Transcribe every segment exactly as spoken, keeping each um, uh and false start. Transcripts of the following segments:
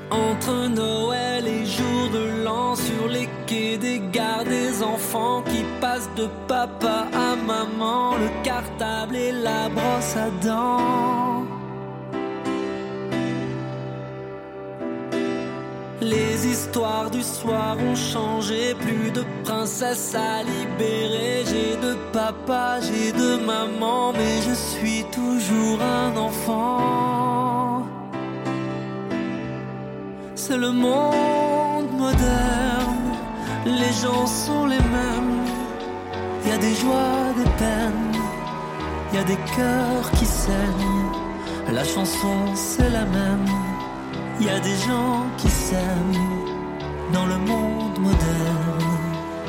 Entre Noël et jour de l'an, sur les quais des gares, des enfants qui passent de papa à maman, le cartable et la brosse à dents. Les histoires du soir ont changé, plus de princesse à libérer. J'ai de papa, j'ai de maman, mais je suis toujours un enfant. C'est le monde moderne, les gens sont les mêmes. Y a des joies, des peines, y a des cœurs qui saignent. La chanson c'est la même. Y a des gens qui s'aiment dans le monde moderne.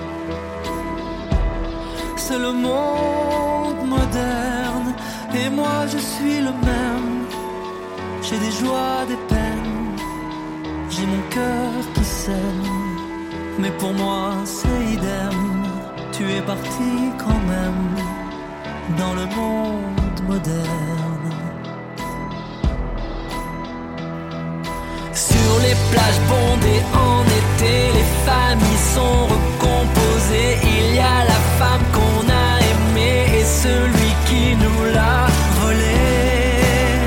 C'est le monde moderne et moi je suis le même. J'ai des joies, des peines, j'ai mon cœur qui saigne. Mais pour moi c'est idem, tu es parti quand même dans le monde moderne. Sur les plages bondées en été, les familles sont recomposées. Il y a la femme qu'on a aimée et celui qui nous l'a volée.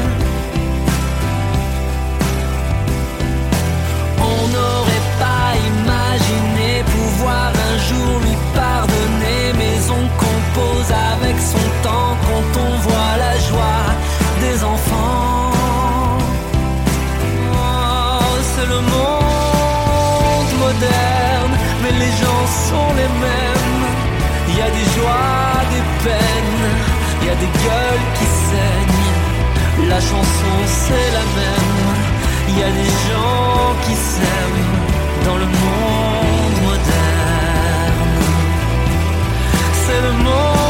On n'aurait pas imaginé pouvoir un jour lui pardonner, mais on compose avec son temps quand on voit la joie des enfants. C'est le monde moderne, mais les gens sont les mêmes. Il y a des joies, des peines, il y a des gueules qui saignent. La chanson c'est la même. Il y a des gens qui s'aiment dans le monde moderne. C'est le monde